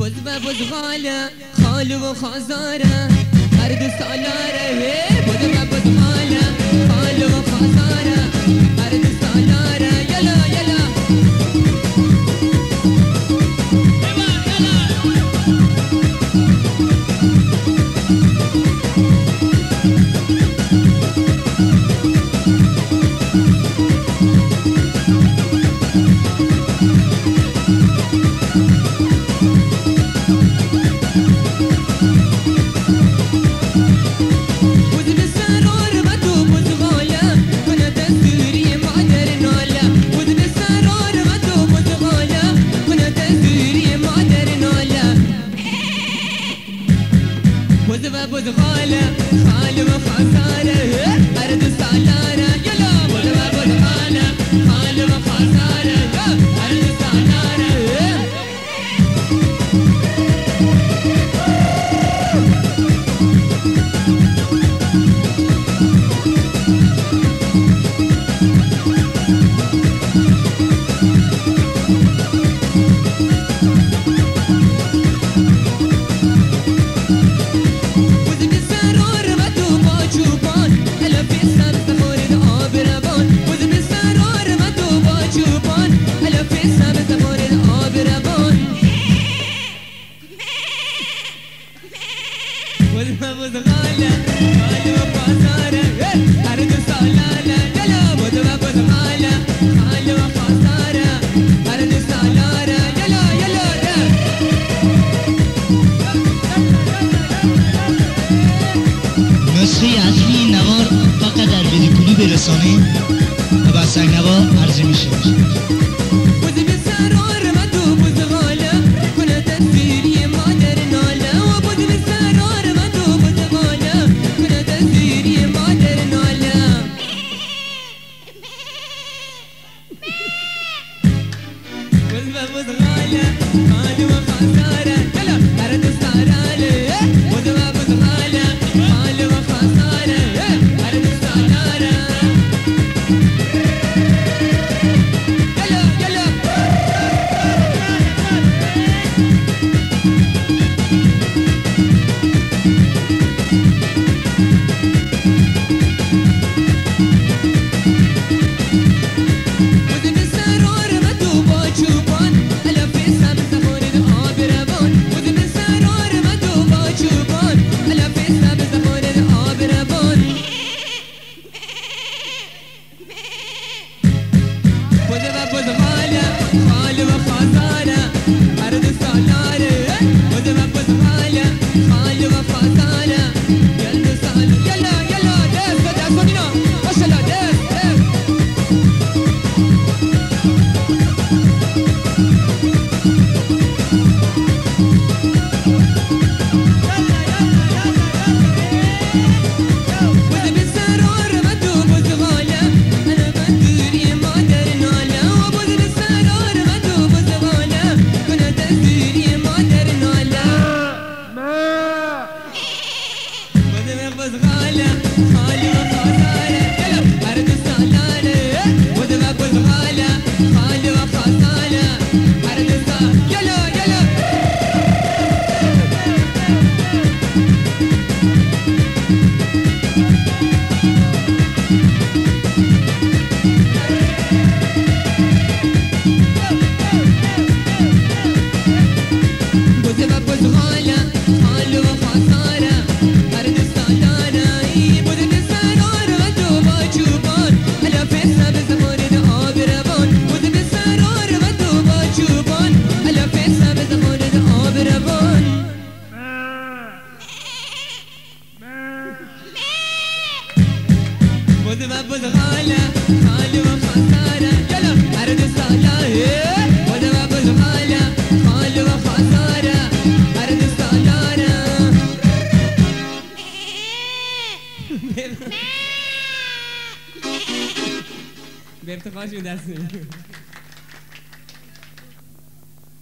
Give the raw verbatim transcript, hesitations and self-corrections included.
بز و بزغاله خاله و خازاره هر دو سالاره بز و بزغاله خاله و خازاره هر دو سالاره یلا یلا بزغاله خاله و خساره هر دو سالاره یلا بز و بزغاله خاله و خساره هر دو سالاره بزغاله خاله و خساره هر دو سالاره یلا بز و بزغاله خاله و خساره هر دو سالاره یلا یلا نسخه اصلی این نوار فقط در ویدیو کلیپ رسانه و با سنگنوا عرضه میشه. بزغاله خاله و خساره يلا هر دو سالاره بز و بزغاله خاله و خساره هر دو سالاره يلا يلا خاله و خساره هر دو سالاره بز و بزغاله خاله و خساره یل دو سال یلا یلا دست دست کنینا ماشاءالله دست دست بزغاله خاله و خساره يلا هر دو سالاره بز و بزغاله خاله و خساره هر دو سال يلا يلا بز و بزغاله خاله و خساره هر دو بز و بزغاله خاله و خساره يلا هر دو سالاره بز و بزغاله خاله و خساره هر دو سالاره به ارتقاشون دست